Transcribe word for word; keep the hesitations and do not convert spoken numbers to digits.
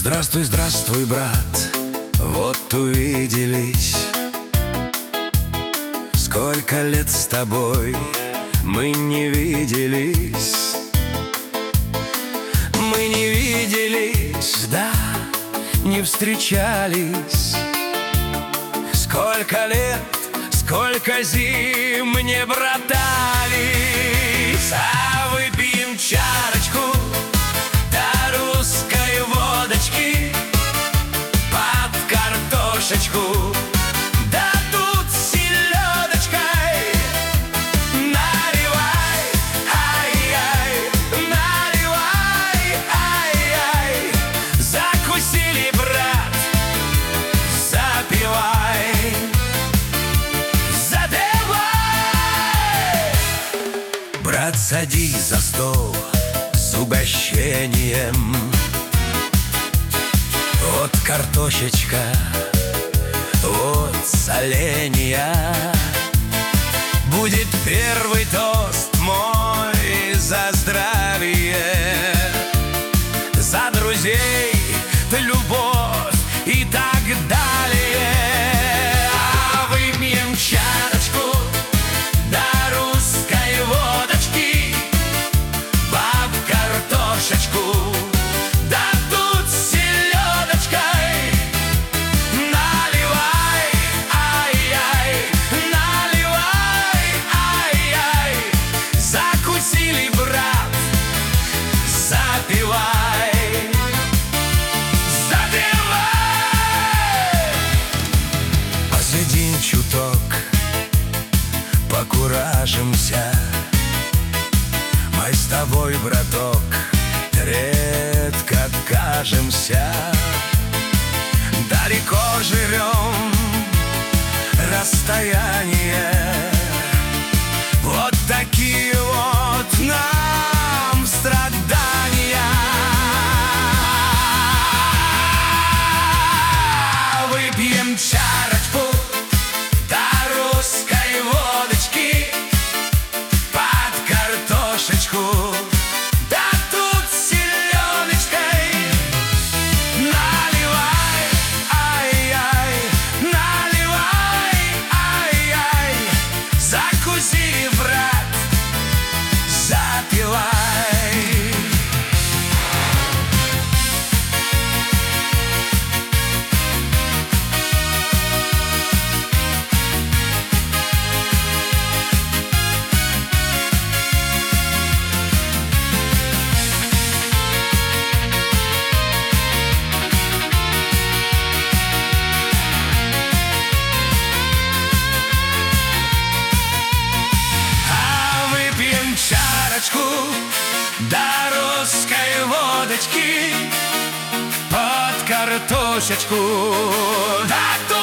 Здравствуй, здравствуй, брат, вот увиделись. Сколько лет с тобой мы не виделись. Мы не виделись, да, не встречались. Сколько лет, сколько зим не братались. А выпьем чарочку до русской водочки под картошечку, да тут селедочкой. Наливай, ай-яй, наливай, ай-яй. Закусили, брат, запивай, запивай. Брат, садись за стол с угощением. Вот картошечка, вот соленья. Будет первый тост мой за здравие, за друзей, любовь и так далее. А выпьем чарочку до русской водочки под картошечку, да тут селедочкой. Наливай, ай-яй, наливай, ай-яй. Закусили, брат, запивай, запивай. Посидим чуток, покуражимся. Мы с тобой, браток, редко кажемся. Далеко живем, расстояние. Вот такие вот нам страдания. Выпьем чарочку до русской водочки под картошечку, да тут селедочкой. Наливай, ай-яй, наливай, ай-яй. Закуси, брат, запивай. Чарочку до русской водочки под картошечку, да тут